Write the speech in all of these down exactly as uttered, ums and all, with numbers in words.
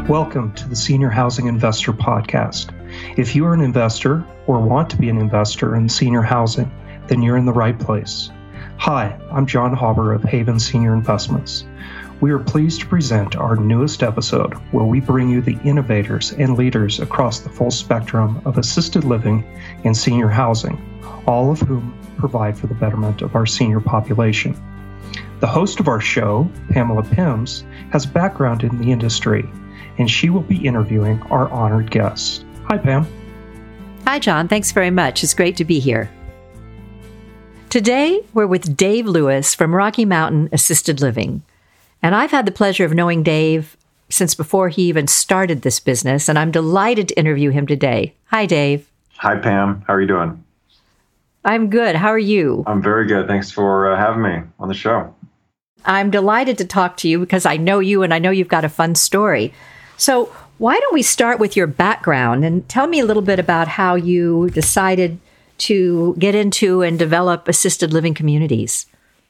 Welcome to the Senior Housing Investor Podcast. If you are an investor or want to be an investor in senior housing, then you're in the right place. Hi, I'm John Hauber of Haven Senior Investments. We are pleased to present our newest episode where we bring you the innovators and leaders across the full spectrum of assisted living and senior housing, all of whom provide for the betterment of our senior population. The host of our show, Pamela Pims, has background in the industry, and she will be interviewing our honored guests. Hi, Pam. Hi, John. Thanks very much. It's great to be here. Today, we're with Dave Lewis from Rocky Mountain Assisted Living. And I've had the pleasure of knowing Dave since before he even started this business, and I'm delighted to interview him today. Hi, Dave. Hi, Pam. How are you doing? I'm good. How are you? I'm very good. Thanks for uh, having me on the show. I'm delighted to talk to you because I know you and I know you've got a fun story. So why don't we start with your background and tell me a little bit about how you decided to get into and develop assisted living communities?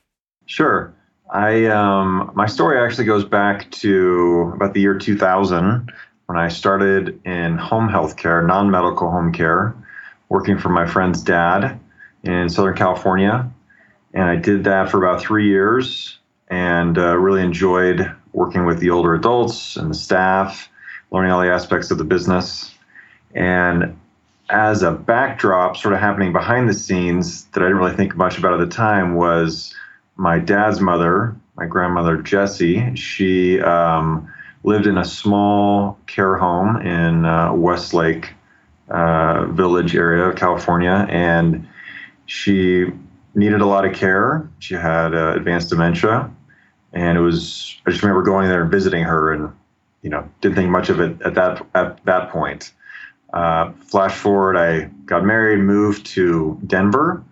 Sure. I um, my story actually goes back to about the year two thousand when I started in home health care, non-medical home care, working for my friend's dad in Southern California. And I did that for about three years and uh, really enjoyed working with the older adults and the staff, learning all the aspects of the business. And as a backdrop, sort of happening behind the scenes that I didn't really think much about at the time was my dad's mother, my grandmother, Jessie. She um, lived in a small care home in uh, Westlake uh, Village area of California, and she needed a lot of care. She had uh, advanced dementia, and it was, I just remember going there and visiting her and, you know, didn't think much of it at that, at that point. Uh, flash forward, I got married, moved to Denver,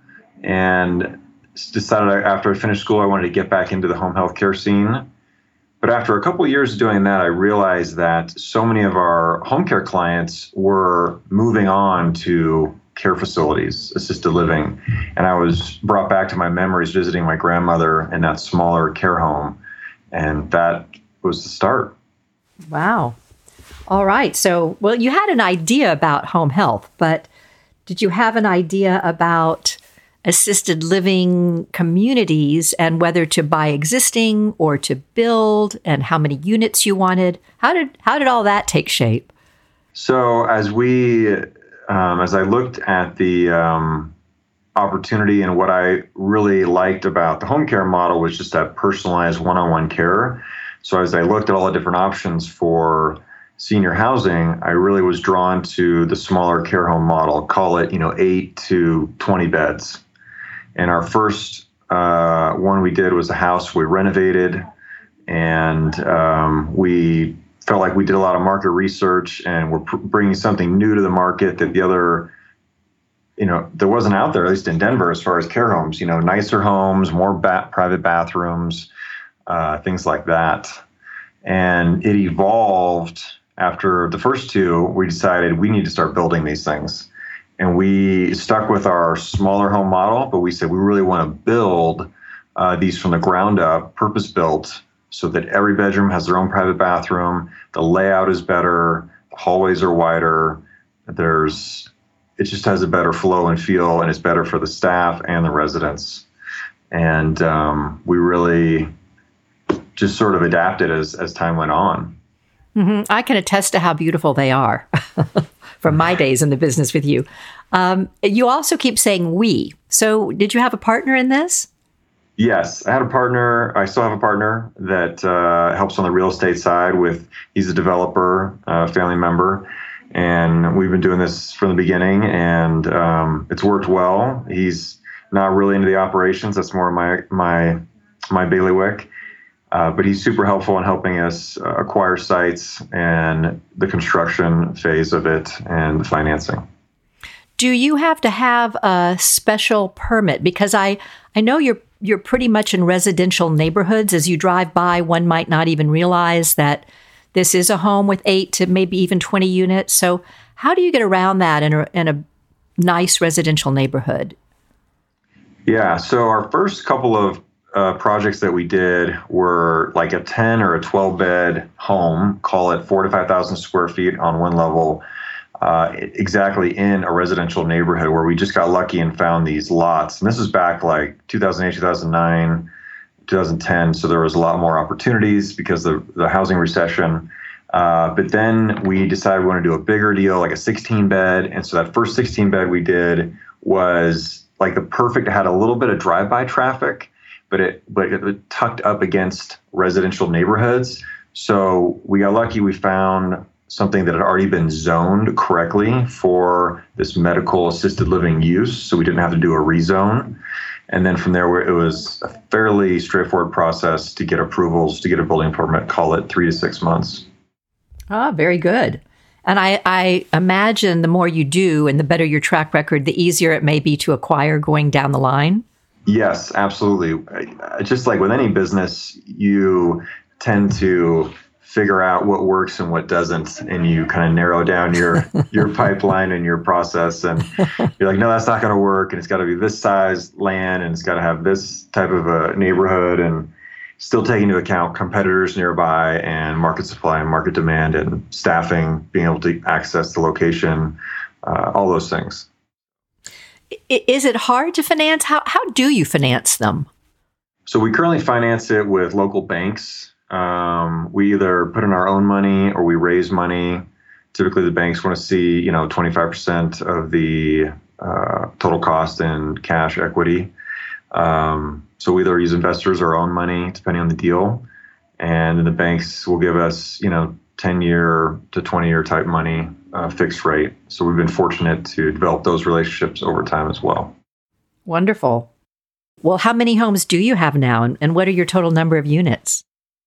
and decided after I finished school, I wanted to get back into the home health care scene. But after a couple of years of doing that, I realized that so many of our home care clients were moving on to care facilities, assisted living. And I was brought back to my memories visiting my grandmother in that smaller care home. And that was the start. Wow. All right. So, well, you had an idea about home health, but did you have an idea about assisted living communities and whether to buy existing or to build and how many units you wanted? How did how did all that take shape? So as we, um, as I looked at the um, opportunity and what I really liked about the home care model was just that personalized one-on-one care. So as I looked at all the different options for senior housing, I really was drawn to the smaller care home model, call it, you know, eight to twenty beds. And our first uh, one we did was a house we renovated, and um, we felt like we did a lot of market research and we're pr- bringing something new to the market that the other, you know, there wasn't out there, at least in Denver, as far as care homes, you know, nicer homes, more ba- private bathrooms, uh, things like that. And it evolved after the first two. We decided we need to start building these things. And we stuck with our smaller home model, but we said we really want to build uh, these from the ground up, purpose-built, so that every bedroom has their own private bathroom, the layout is better, the hallways are wider, there's, it just has a better flow and feel, and it's better for the staff and the residents. And um, we really just sort of adapted as, as time went on. Mm-hmm. I can attest to how beautiful they are from my days in the business with you. Um, you also keep saying we. So did you have a partner in this? Yes, I had a partner. I still have a partner that uh, helps on the real estate side with, he's a developer, a family member, and we've been doing this from the beginning, and um, it's worked well. He's not really into the operations. That's more my, my, my bailiwick. Uh, but he's super helpful in helping us uh, acquire sites and the construction phase of it and the financing. Do you have to have a special permit? Because I, I know you're you're pretty much in residential neighborhoods. As you drive by, one might not even realize that this is a home with eight to maybe even twenty units. So how do you get around that in a, in a nice residential neighborhood? Yeah, so our first couple of uh, projects that we did were like a ten or a twelve bed home, call it four to five thousand square feet on one level, uh, exactly in a residential neighborhood where we just got lucky and found these lots. And this was back like two thousand eight, two thousand nine, two thousand ten. So there was a lot more opportunities because of the housing recession. Uh, but then we decided we want to do a bigger deal, like a sixteen bed. And so that first sixteen bed we did was like the perfect, it had a little bit of drive-by traffic, but it but it tucked up against residential neighborhoods. So we got lucky. We found something that had already been zoned correctly for this medical assisted living use. So we didn't have to do a rezone. And then from there, it was a fairly straightforward process to get approvals, to get a building permit, call it three to six months. Ah, very good. And I, I imagine the more you do and the better your track record, the easier it may be to acquire going down the line. Yes, absolutely. Just like with any business, you tend to figure out what works and what doesn't, and you kind of narrow down your your pipeline and your process, and you're like, no, that's not going to work, and it's got to be this size land, and it's got to have this type of a neighborhood, and still take into account competitors nearby and market supply and market demand and staffing, being able to access the location, uh, all those things. Is it hard to finance? How how do you finance them? So we currently finance it with local banks. Um, we either put in our own money or we raise money. Typically, the banks want to see, you know, twenty-five percent of the uh, total cost in cash equity. Um, so we either use investors or our own money, depending on the deal. And then the banks will give us, you know, ten-year to twenty-year type money, uh, fixed rate. So we've been fortunate to develop those relationships over time as well. Wonderful. Well, how many homes do you have now, and, and what are your total number of units?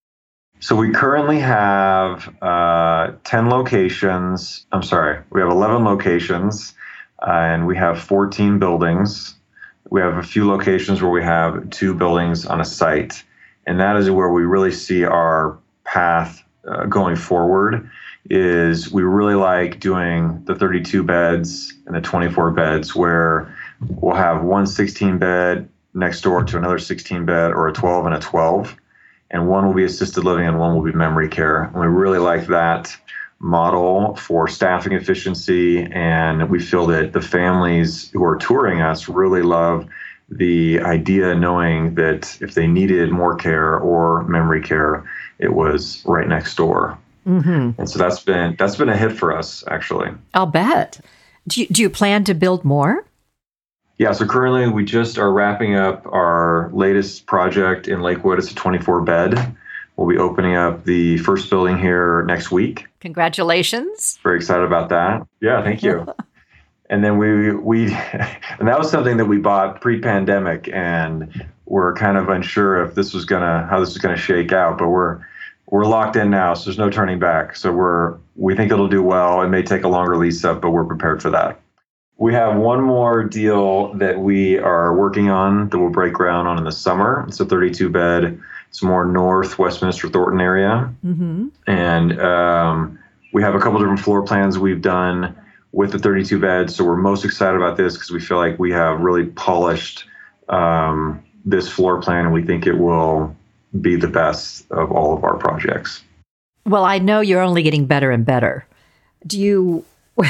So we currently have uh, ten locations. I'm sorry, we have eleven locations, uh, and we have fourteen buildings. We have a few locations where we have two buildings on a site, and that is where we really see our path uh, going forward. Is we really like doing the thirty-two beds and the twenty-four beds, where we'll have one sixteen bed next door to another sixteen bed, or a twelve and a twelve. And one will be assisted living and one will be memory care. And we really like that model for staffing efficiency. And we feel that the families who are touring us really love the idea, knowing that if they needed more care or memory care, it was right next door. Mm-hmm. And so that's been that's been a hit for us, actually. I'll bet. Do you, do you plan to build more? Yeah, so currently we just are wrapping up our latest project in Lakewood. It's a twenty-four bed. We'll be opening up the first building here next week. Congratulations. Very excited about that. Yeah, thank you. And then we, we, and that was something that we bought pre-pandemic, and we're kind of unsure if this was gonna, how this was gonna shake out, but we're, we're locked in now, so there's no turning back. So we're, we think it'll do well. It may take a longer lease up, but we're prepared for that. We have one more deal that we are working on that we'll break ground on in the summer. It's a thirty-two bed. It's more north Westminster Thornton area. Mm-hmm. And um, we have a couple different floor plans we've done with the thirty-two beds. So we're most excited about this because we feel like we have really polished um, this floor plan, and we think it will be the best of all of our projects. Well, I know you're only getting better and better. Do you...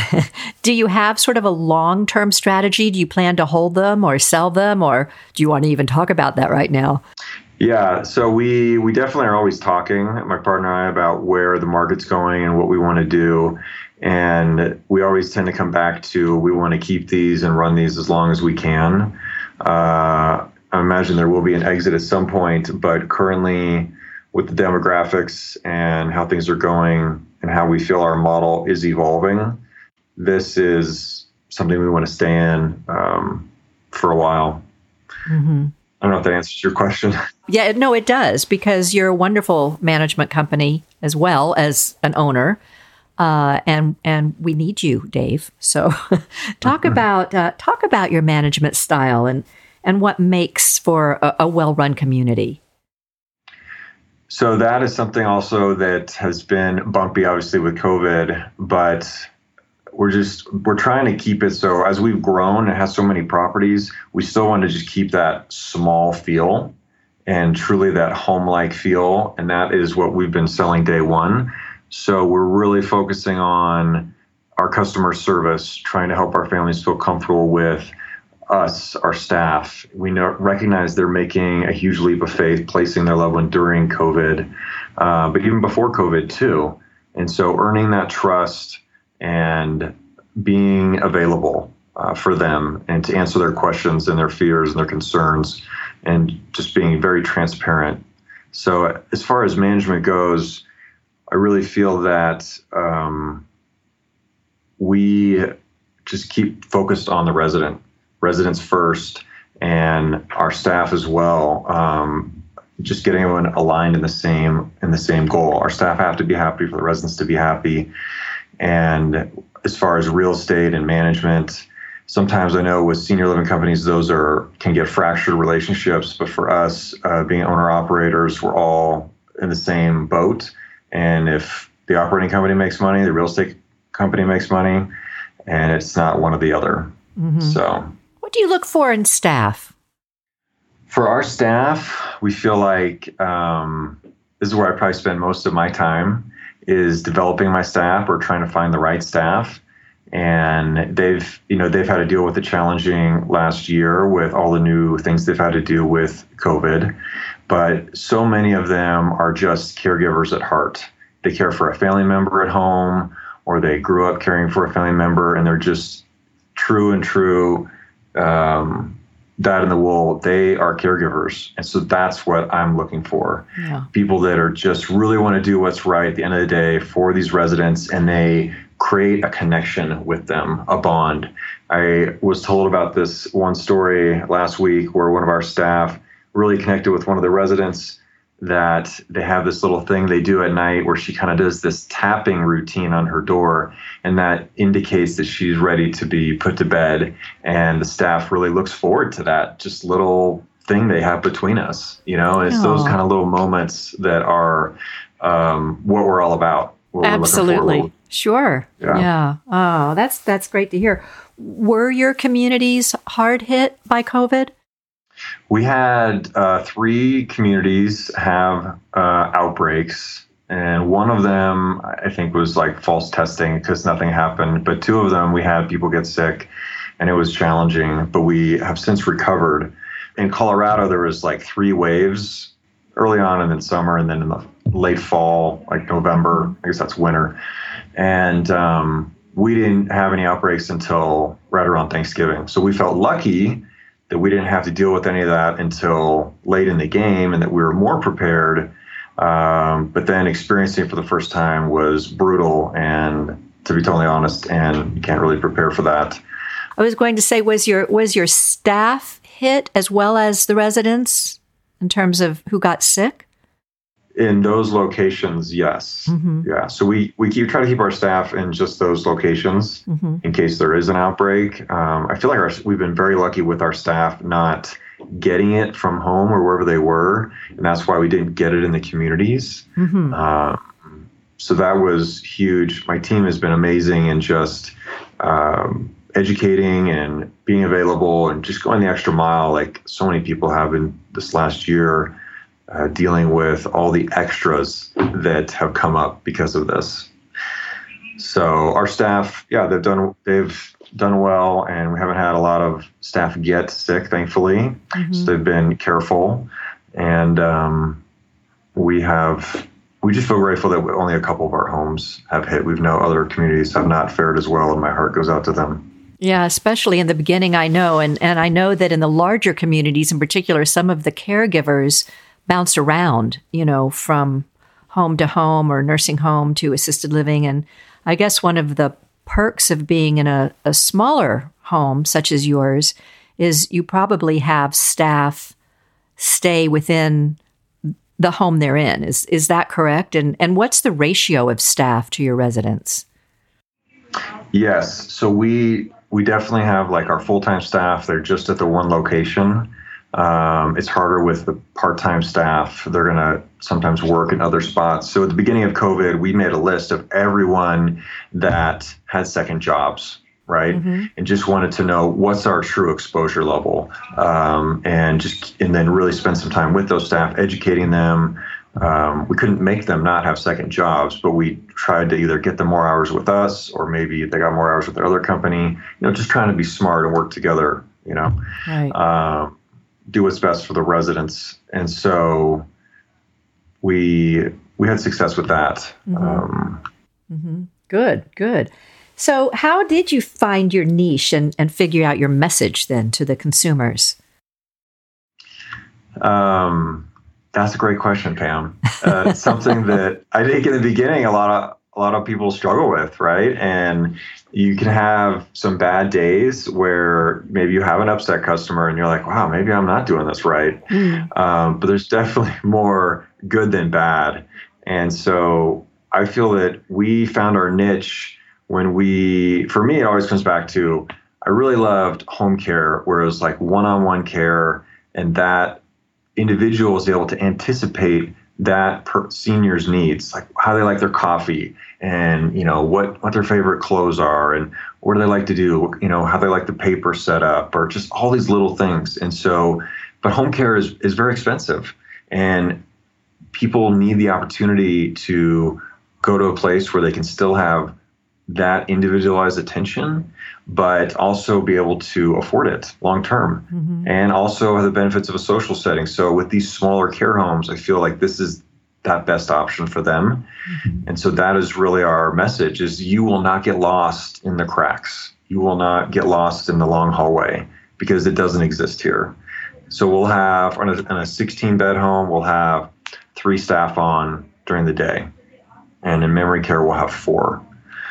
Do you have sort of a long-term strategy? Do you plan to hold them or sell them, or do you want to even talk about that right now? Yeah, so we we definitely are always talking, my partner and I, about where the market's going and what we want to do. And we always tend to come back to, we want to keep these and run these as long as we can. Uh, I imagine there will be an exit at some point, but currently with the demographics and how things are going and how we feel our model is evolving, this is something we want to stay in um, for a while. Mm-hmm. I don't know if that answers your question. Yeah, no, it does, because you're a wonderful management company as well as an owner, uh, and and we need you, Dave. So, talk mm-hmm. about uh, talk about your management style and and what makes for a, a well-run community. So that is something also that has been bumpy, obviously, with COVID, but we're just, we're trying to keep it so as we've grown and has so many properties, we still want to just keep that small feel. and truly that home-like feel. And that is what we've been selling day one. So we're really focusing on our customer service, trying to help our families feel comfortable with us, our staff. We know, recognize they're making a huge leap of faith, placing their loved one during COVID, uh, but even before COVID too. And so earning that trust and being available uh, for them and to answer their questions and their fears and their concerns and just being very transparent. So as far as management goes, I really feel that um, we just keep focused on the resident, residents first, and our staff as well. Um, just getting everyone aligned in the same in the same goal. Our staff have to be happy for the residents to be happy. And as far as real estate and management, sometimes I know with senior living companies, those are can get fractured relationships. But for us, uh, being owner operators, we're all in the same boat. And if the operating company makes money, the real estate company makes money, and it's not one or the other. Mm-hmm. So, what do you look for in staff? For our staff, we feel like um, this is where I probably spend most of my time, is developing my staff or trying to find the right staff. And they've, you know, they've had to deal with the challenging last year with all the new things they've had to do with COVID. But so many of them are just caregivers at heart. They care for a family member at home, or they grew up caring for a family member, and they're just true and true, um, dyed in the wool. They are caregivers. And so that's what I'm looking for. Yeah. People that are just really want to do what's right at the end of the day for these residents, and they create a connection with them, a bond. I was told about this one story last week where one of our staff really connected with one of the residents, that they have this little thing they do at night where she kind of does this tapping routine on her door, and that indicates that she's ready to be put to bed. And the staff really looks forward to that just little thing they have between us, you know, and it's Aww. Those kind of little moments that are um, what we're all about. Absolutely. Sure. Yeah. yeah. Oh, that's, that's great to hear. Were your communities hard hit by COVID? We had uh, three communities have uh, outbreaks, and one of them, I think, was like false testing because nothing happened. But two of them, we had people get sick, and it was challenging, but we have since recovered. In Colorado, there was like three waves early on, and then summer, and then in the late fall, like November, I guess that's winter. And um, we didn't have any outbreaks until right around Thanksgiving. So we felt lucky that we didn't have to deal with any of that until late in the game, and that we were more prepared. Um, but then experiencing it for the first time was brutal, and to be totally honest, and you can't really prepare for that. I was going to say, was your was your staff hit as well as the residents in terms of who got sick? In those locations, yes. Mm-hmm. Yeah. So we, we keep try to keep our staff in just those locations mm-hmm. in case there is an outbreak. Um, I feel like our, we've been very lucky with our staff not getting it from home or wherever they were. And that's why we didn't get it in the communities. Mm-hmm. Um, so that was huge. My team has been amazing in just um, educating and being available and just going the extra mile, like so many people have in this last year. Uh, dealing with all the extras that have come up because of this. So our staff, yeah, they've done they've done well, and we haven't had a lot of staff get sick, thankfully. Mm-hmm. So they've been careful, and um, we have we just feel grateful that only a couple of our homes have hit. We've no other communities have not fared as well, and my heart goes out to them. Yeah, especially in the beginning, I know, and and I know that in the larger communities, in particular, some of the caregivers bounced around, you know, from home to home or nursing home to assisted living. And I guess one of the perks of being in a, a smaller home such as yours is you probably have staff stay within the home they're in. Is is that correct? And and what's the ratio of staff to your residents? Yes. So we we definitely have like our full-time staff. They're just at the one location. Um, it's harder with the part-time staff. They're going to sometimes work in other spots. So at the beginning of COVID, we made a list of everyone that had second jobs. right? Mm-hmm. And just wanted to know what's our true exposure level, um, and just and then really spend some time with those staff, educating them. Um, we couldn't make them not have second jobs, but we tried to either get them more hours with us, or maybe they got more hours with their other company. You know, just trying to be smart and work together. You know, right. um, do what's best for the residents, and so we we had success with that. Mm-hmm. Um, mm-hmm. Good, good. So how did you find your niche and, and figure out your message then to the consumers? Um, that's a great question, Pam. Uh, it's something that I think in the beginning, a lot of a lot of people struggle with, right? And you can have some bad days where maybe you have an upset customer and you're like, wow, maybe I'm not doing this right. Mm. Um, but there's definitely more good than bad. And so I feel that we found our niche when we, for me, it always comes back to, I really loved home care, where it was like one-on-one care, and that individual was able to anticipate that per senior's needs, like how they like their coffee, and you know what what their favorite clothes are, and what do they like to do, you know how they like the paper set up, or just all these little things. And so, but home care is is very expensive, and people need the opportunity to go to a place where they can still have that individualized attention, but also be able to afford it long term, mm-hmm. and also have the benefits of a social setting. So with these smaller care homes, I feel like this is that best option for them. Mm-hmm. And so that is really our message: is you will not get lost in the cracks. You will not get lost in the long hallway, because it doesn't exist here. So we'll have, in a, in a sixteen bed home, we'll have three staff on during the day. And in memory care, we'll have four.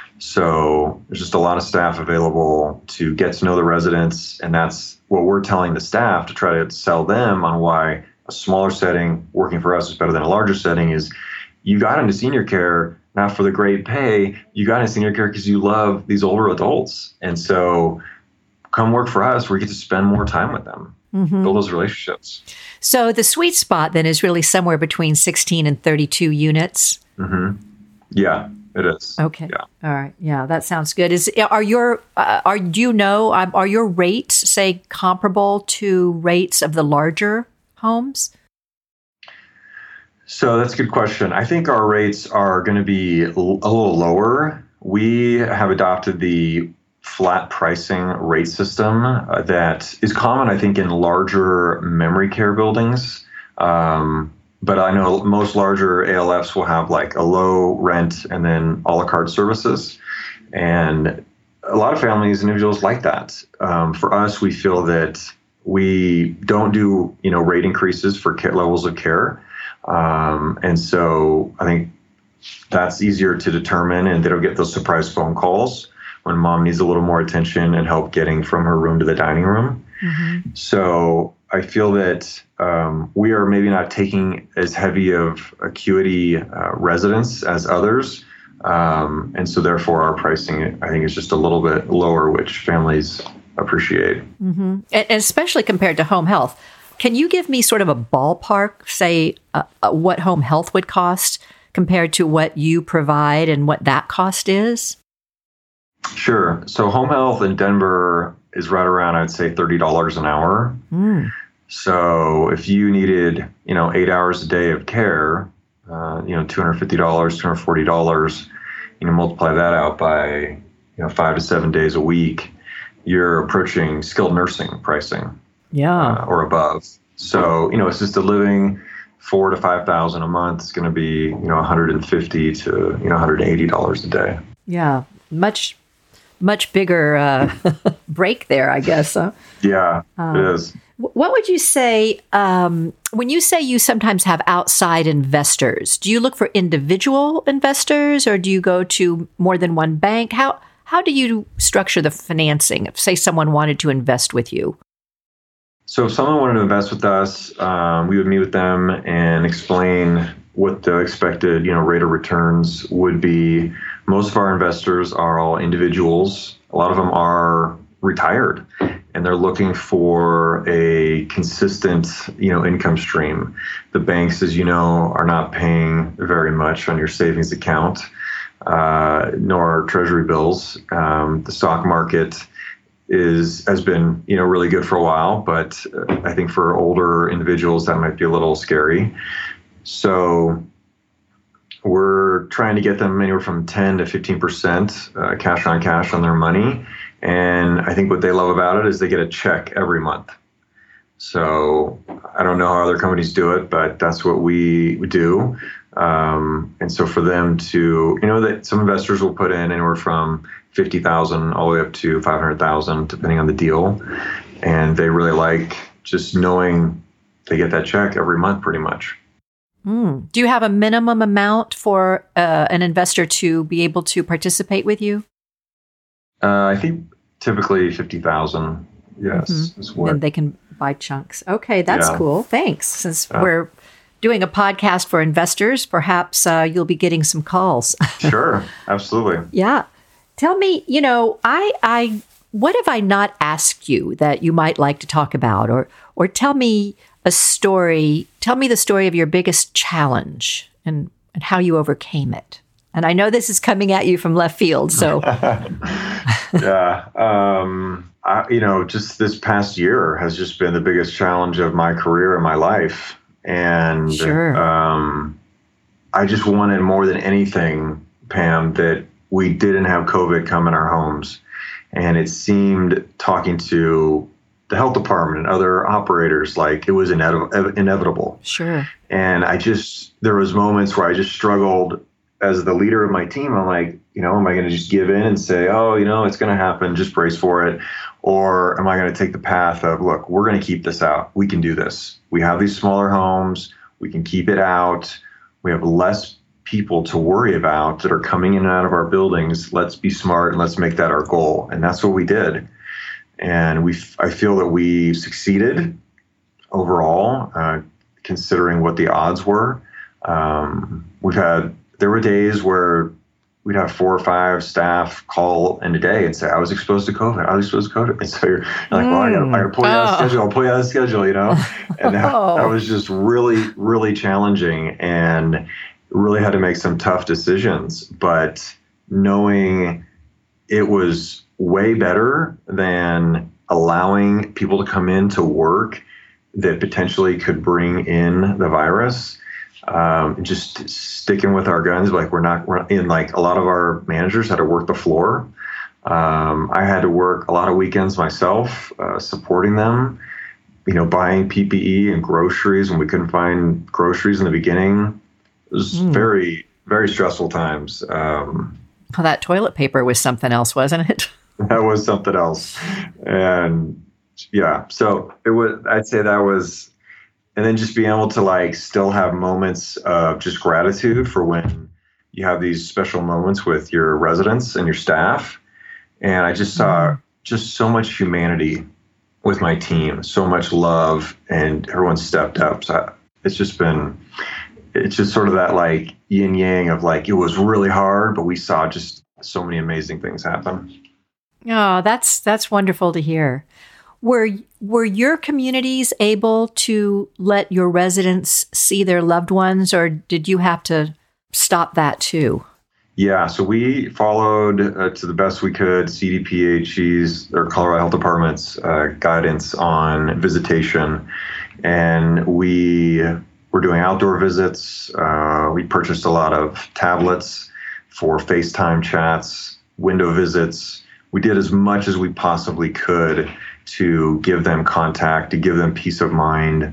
So there's just a lot of staff available to get to know the residents. And that's what we're telling the staff to try to sell them on why a smaller setting working for us is better than a larger setting. Is you got into senior care not for the great pay. You got into senior care because you love these older adults. And so come work for us where you get to spend more time with them, mm-hmm. build those relationships. So the sweet spot then is really somewhere between sixteen and thirty-two units. Mm-hmm. Yeah. It is. Okay. Yeah. All right. Yeah, that sounds good. Is are your uh, are do you know are your rates, say, comparable to rates of the larger homes? So that's a good question. I think our rates are going to be a little lower. We have adopted the flat pricing rate system uh, that is common, I think, in larger memory care buildings. Um, But I know most larger A L Fs will have like a low rent and then a la carte services. And a lot of families, individuals like that. Um, for us, we feel that we don't do, you know, rate increases for care levels of care. Um, and so I think that's easier to determine, and they don't get those surprise phone calls when mom needs a little more attention and help getting from her room to the dining room. Mm-hmm. So I feel that um, we are maybe not taking as heavy of acuity uh, residents as others. Um, and so therefore our pricing, I think, is just a little bit lower, which families appreciate. Mm-hmm. And especially compared to home health. Can you give me sort of a ballpark, say, uh, uh, what home health would cost compared to what you provide and what that cost is? Sure. So home health in Denver is right around, I'd say, thirty dollars an hour. Mm. So if you needed, you know, eight hours a day of care, uh, you know, two hundred fifty dollars, two hundred forty dollars, you know, multiply that out by, you know, five to seven days a week, you're approaching skilled nursing pricing. Yeah. Uh, or above. So, you know, assisted living, four to five thousand a month is going to be, you know, one hundred fifty to, you know, one hundred eighty dollars a day. Yeah. Much, much bigger uh, break there, I guess. Huh? Yeah, um, it is. What would you say, um, when you say you sometimes have outside investors, do you look for individual investors, or do you go to more than one bank? How, how do you structure the financing if, say, someone wanted to invest with you? So if someone wanted to invest with us, um, we would meet with them and explain what the expected, you know, rate of returns would be. Most of our investors are all individuals. A lot of them are retired, and they're looking for a consistent, you know, income stream. The banks, as you know, are not paying very much on your savings account. uh, nor treasury bills. Um, the stock market is has been, you know, really good for a while, but I think for older individuals that might be a little scary. So we're trying to get them anywhere from ten to fifteen percent uh, cash on cash on their money. And I think what they love about it is they get a check every month. So I don't know how other companies do it, but that's what we do. Um, and so for them to, you know, that some investors will put in anywhere from fifty thousand all the way up to five hundred thousand, depending on the deal. And they really like just knowing they get that check every month pretty much. Mm. Do you have a minimum amount for uh, an investor to be able to participate with you? Uh, I think typically fifty thousand. Yes. Mm-hmm. Is what, and they can buy chunks. Okay, that's yeah. cool. Thanks. Since yeah. we're doing a podcast for investors, perhaps uh, you'll be getting some calls. Sure. Absolutely. Yeah. Tell me, you know, I, I, what have I not asked you that you might like to talk about, or, or tell me a story. Tell me the story of your biggest challenge and, and how you overcame it. And I know this is coming at you from left field, so. yeah. Um, I, you know, just this past year has just been the biggest challenge of my career and my life. And sure. um, I just wanted more than anything, Pam, that we didn't have COVID come in our homes. And it seemed, talking to the health department and other operators, like it was inev- inevitable. Sure. And I just, there was moments where I just struggled as the leader of my team. I'm like, you know, am I going to just give in and say, oh, you know, it's going to happen, just brace for it? Or am I going to take the path of, look, we're going to keep this out. We can do this. We have these smaller homes. We can keep it out. We have less people to worry about that are coming in and out of our buildings. Let's be smart and let's make that our goal. And that's what we did. And we, I feel that we succeeded overall, uh, considering what the odds were. Um, we've had, there were days where we'd have four or five staff call in a day and say, I was exposed to COVID. I was exposed to COVID. And so you're, you're like, well, I gotta, I gotta pull you out of the schedule. I'll pull you out of the schedule, you know? And that, oh. that was just really, really challenging, and really had to make some tough decisions. But knowing it was way better than allowing people to come in to work that potentially could bring in the virus. Um, just sticking with our guns, like we're not, we're in, like a lot of our managers had to work the floor. Um, I had to work a lot of weekends myself, uh, supporting them, you know, buying P P E and groceries when we couldn't find groceries in the beginning. It was mm. very, very stressful times. Um, well, that toilet paper was something else, wasn't it? That was something else. And yeah, so it was, I'd say that was, and then just being able to like still have moments of just gratitude for when you have these special moments with your residents and your staff. And I just saw mm. just so much humanity with my team, so much love, and everyone stepped up. So it's just been, it's just sort of that like yin yang of like, it was really hard, but we saw just so many amazing things happen. Oh, that's, that's wonderful to hear. Were were your communities able to let your residents see their loved ones, or did you have to stop that too? Yeah, so we followed uh, to the best we could C D P H E's or Colorado Health Department's uh, guidance on visitation, and we were doing outdoor visits. Uh, we purchased a lot of tablets for FaceTime chats, window visits. We did as much as we possibly could to give them contact, to give them peace of mind.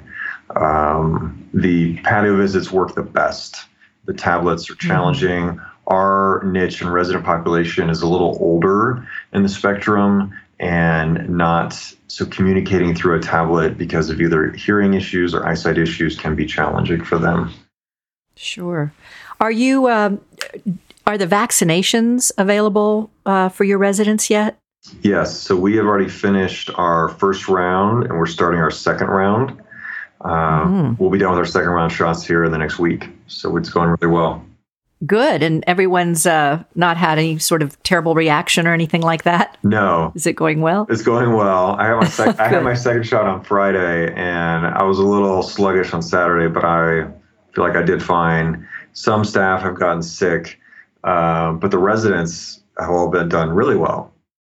Um, the patio visits work the best. The tablets are challenging. Mm-hmm. Our niche and resident population is a little older in the spectrum and not so communicating through a tablet because of either hearing issues or eyesight issues can be challenging for them. Sure. Are you, um, are the vaccinations available uh, for your residents yet? Yes. So we have already finished our first round and we're starting our second round. Uh, mm. We'll be done with our second round shots here in the next week. So it's going really well. Good. And everyone's uh, not had any sort of terrible reaction or anything like that? No. Is it going well? It's going well. I had my, sec- I had my second shot on Friday and I was a little sluggish on Saturday, but I feel like I did fine. Some staff have gotten sick. uh, but the residents have all been done really well.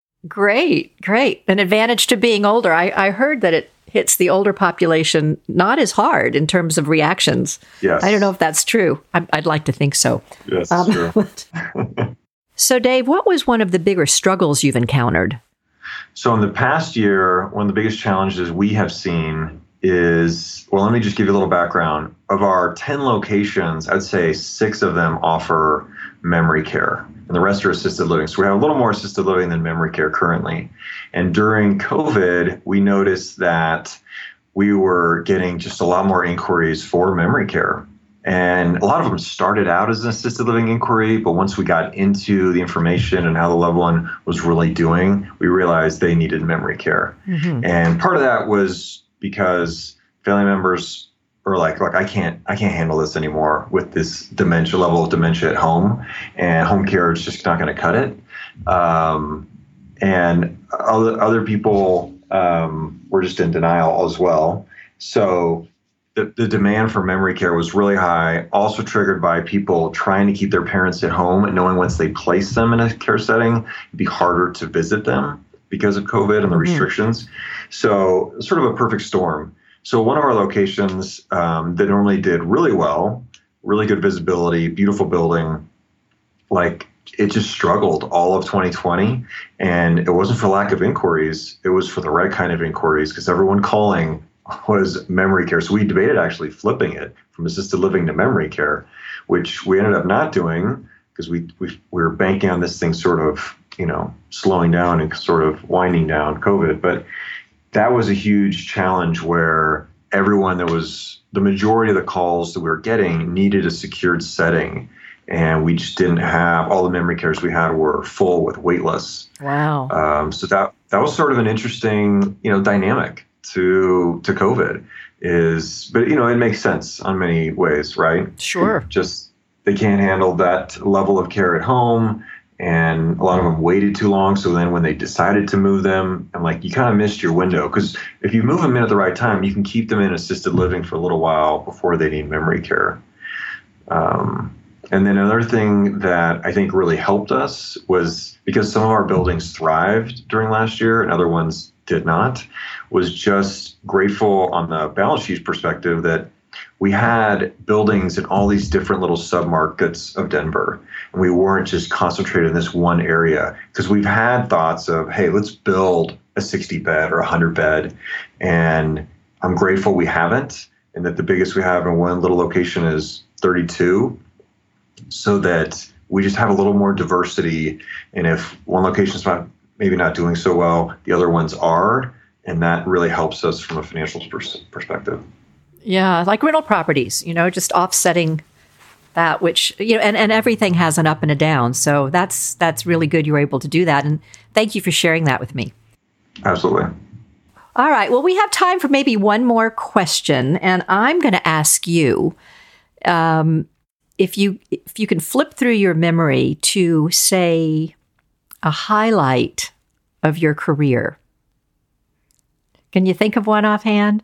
Great, great. An advantage to being older. I, I heard that it hits the older population not as hard in terms of reactions. Yes. I don't know if that's true. I, I'd like to think so. Yes, um, true. So, Dave, what was one of the bigger struggles you've encountered? So in the past year, one of the biggest challenges we have seen is, well, let me just give you a little background. Of our ten locations, I'd say six of them offer memory care, and the rest are assisted living. So we have a little more assisted living than memory care currently. And during COVID, we noticed that we were getting just a lot more inquiries for memory care. And a lot of them started out as an assisted living inquiry, but once we got into the information and how the loved one was really doing, we realized they needed memory care. Mm-hmm. And part of that was because family members are like, look, I can't, I can't handle this anymore with this dementia level of dementia at home, and home care is just not going to cut it. Um, and other other people um, were just in denial as well. So the, the demand for memory care was really high, also triggered by people trying to keep their parents at home and knowing once they place them in a care setting, it'd be harder to visit them because of COVID and the restrictions. Mm-hmm. So sort of a perfect storm. So one of our locations um, that normally did really well, really good visibility, beautiful building, like it just struggled all of twenty twenty. And it wasn't for lack of inquiries. It was for the right kind of inquiries, because everyone calling was memory care. So we debated actually flipping it from assisted living to memory care, which we ended up not doing because we, we, we were banking on this thing sort of, you know, slowing down and sort of winding down COVID. But that was a huge challenge where everyone that was, the majority of the calls that we were getting needed a secured setting. And we just didn't have, all the memory cares we had were full with wait lists. Wow. Um, so that that was sort of an interesting, you know, dynamic to to COVID is, but, you know, it makes sense on many ways, right? Sure. Just they can't handle that level of care at home. And a lot of them waited too long. So then when they decided to move them, I'm like, you kind of missed your window. Because if you move them in at the right time, you can keep them in assisted living for a little while before they need memory care. Um, and then another thing that I think really helped us was, because some of our buildings thrived during last year and other ones did not, was just grateful on the balance sheet perspective that we had buildings in all these different little submarkets of Denver. And we weren't just concentrated in this one area, because we've had thoughts of, hey, let's build a sixty bed or a one hundred bed. And I'm grateful we haven't, and that the biggest we have in one little location is thirty-two, so that we just have a little more diversity. And if one location's not, maybe not doing so well, the other ones are. And that really helps us from a financial pers- perspective. Yeah, like rental properties, you know, just offsetting that, which, you know, and, and everything has an up and a down. So that's that's really good you're able to do that. And thank you for sharing that with me. Absolutely. All right. Well, we have time for maybe one more question. And I'm going to ask you um, if you if you can flip through your memory to, say, a highlight of your career. Can you think of one offhand?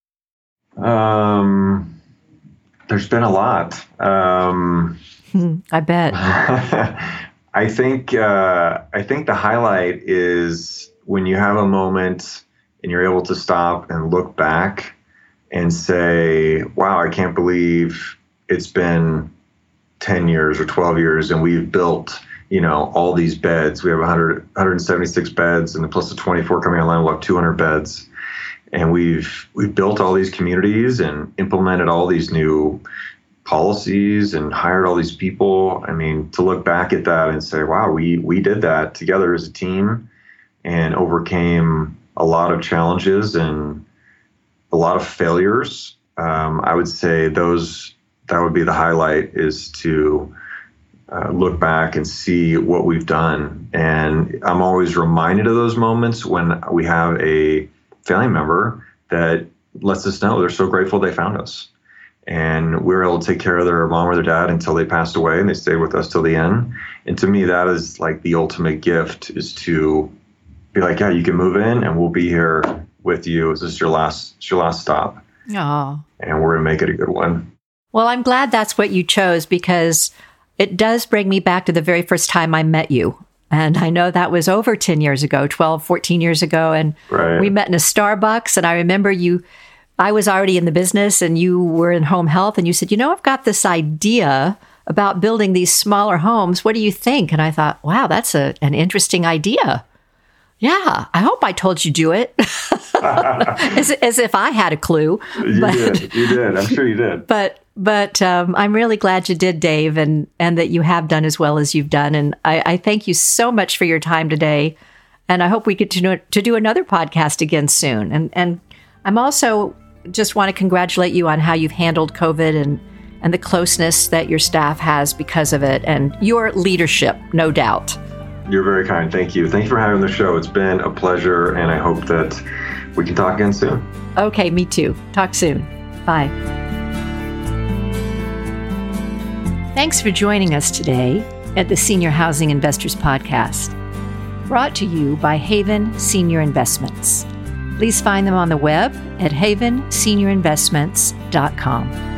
Um, there's been a lot. Um, I bet. I think, uh, I think the highlight is when you have a moment and you're able to stop and look back and say, wow, I can't believe it's been ten years or twelve years and we've built, you know, all these beds. We have one hundred, one hundred seventy-six beds, and plus the twenty-four coming online, we'll have two hundred beds. And we've we've built all these communities and implemented all these new policies and hired all these people. I mean, to look back at that and say, wow, we we did that together as a team and overcame a lot of challenges and a lot of failures. Um, I would say those that would be the highlight, is to uh, look back and see what we've done. And I'm always reminded of those moments when we have a family member that lets us know they're so grateful they found us. And we were able to take care of their mom or their dad until they passed away, and they stayed with us till the end. And to me, that is like the ultimate gift, is to be like, yeah, you can move in and we'll be here with you. This is your last, it's your last stop. Oh. And we're going to make it a good one. Well, I'm glad that's what you chose, because it does bring me back to the very first time I met you. And I know that was over ten years ago, twelve, fourteen years ago. And right. we met in a Starbucks. And I remember you, I was already in the business and you were in home health. And you said, you know, I've got this idea about building these smaller homes. What do you think? And I thought, wow, that's a, an interesting idea. Yeah, I hope I told you to do it. as, as if I had a clue. You but, did. You did. I'm sure you did. But but um, I'm really glad you did, Dave, and, and that you have done as well as you've done. And I, I thank you so much for your time today. And I hope we get to do, to do another podcast again soon. And and I'm also just want to congratulate you on how you've handled COVID and, and the closeness that your staff has because of it and your leadership, no doubt. You're very kind. Thank you. Thank you for having the show. It's been a pleasure, and I hope that we can talk again soon. Okay, me too. Talk soon. Bye. Thanks for joining us today at the Senior Housing Investors Podcast, brought to you by Haven Senior Investments. Please find them on the web at haven senior investments dot com.